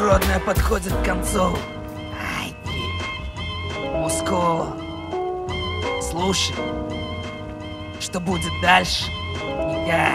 Народное подходит к концу. Ай ты, мускула. Слушай, что будет дальше? Я.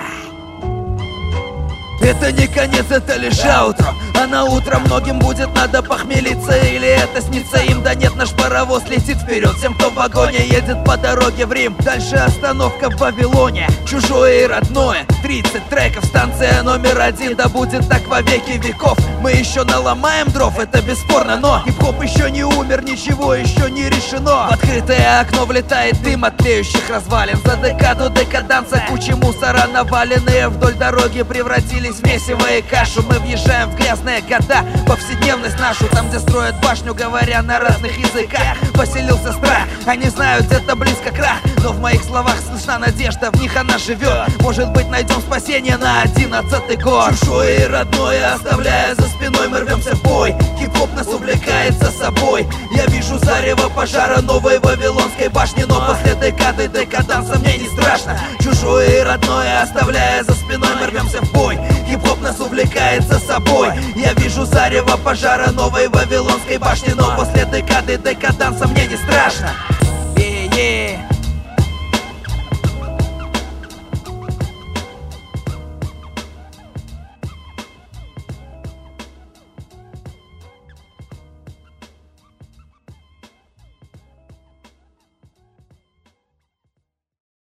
Это не конец, это лишь аутро. А на утро многим будет надо похмелиться. Или это снится им, да нет, наш паровоз летит вперед. Всем, кто в вагоне едет по дороге в Рим. Дальше остановка в Вавилоне, чужое и родное. 30 треков, станция номер 1. Да будет так во веки веков. Мы еще наломаем дров, это бесспорно. Но хип-хоп еще не умер, ничего еще не решено. В открытое окно влетает дым от тлеющих развалин. За декаду декаданса кучи мусора наваленные вдоль дороги превратились в месиво и кашу. Мы въезжаем в грязные года, повседневность нашу. Там, где строят башню, говоря на разных языках. Поселился страх, они знают, где-то близко крах. Но в моих словах слышна надежда, в них она живет. Может быть, найдем спасение на 11-й год. Чужое и родное оставляя за спиной, мы рвемся в бой. Хип-хоп нас увлекает за собой. Я вижу зарево пожара новой Вавилонской башни. Но после декады декаданса мне не страшно. Чужое и родное оставляя за спиной, мы рвемся в бой. Хип-хоп нас увлекает за собой. Я вижу зарево пожара новой Вавилонской башни. Но после декады декаданса мне не страшно.